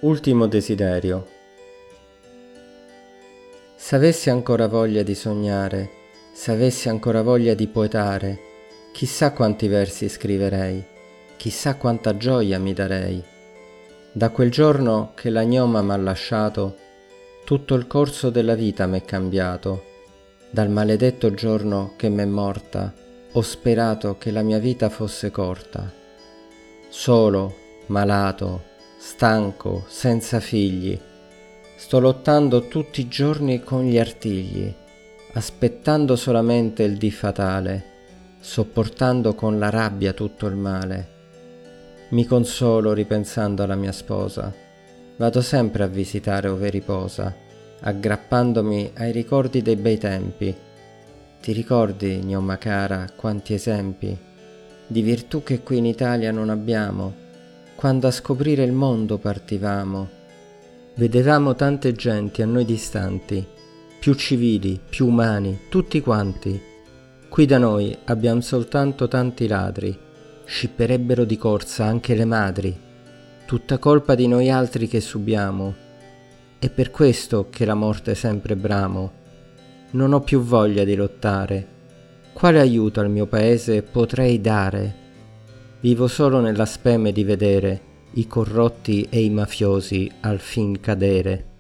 Ultimo desiderio. S'avessi ancora voglia di sognare, s'avessi ancora voglia di poetare, chissà quanti versi scriverei, chissà quanta gioia mi darei. Da quel giorno che la gnoma m'ha lasciato, tutto il corso della vita m'è cambiato. Dal maledetto giorno che m'è morta, ho sperato che la mia vita fosse corta. Solo, malato, stanco, senza figli, sto lottando tutti i giorni con gli artigli, aspettando solamente il dì fatale, sopportando con la rabbia tutto il male. Mi consolo ripensando alla mia sposa, vado sempre a visitare ove riposa, aggrappandomi ai ricordi dei bei tempi. Ti ricordi, gnoma cara, quanti esempi di virtù che qui in Italia non abbiamo? Quando a scoprire il mondo partivamo, vedevamo tante genti a noi distanti, più civili, più umani, tutti quanti. Qui da noi abbiamo soltanto tanti ladri, scipperebbero di corsa anche le madri, tutta colpa di noi altri che subiamo. È per questo che la morte sempre bramo. Non ho più voglia di lottare. Quale aiuto al mio paese potrei dare? Vivo solo nella speme di vedere i corrotti e i mafiosi al fin cadere.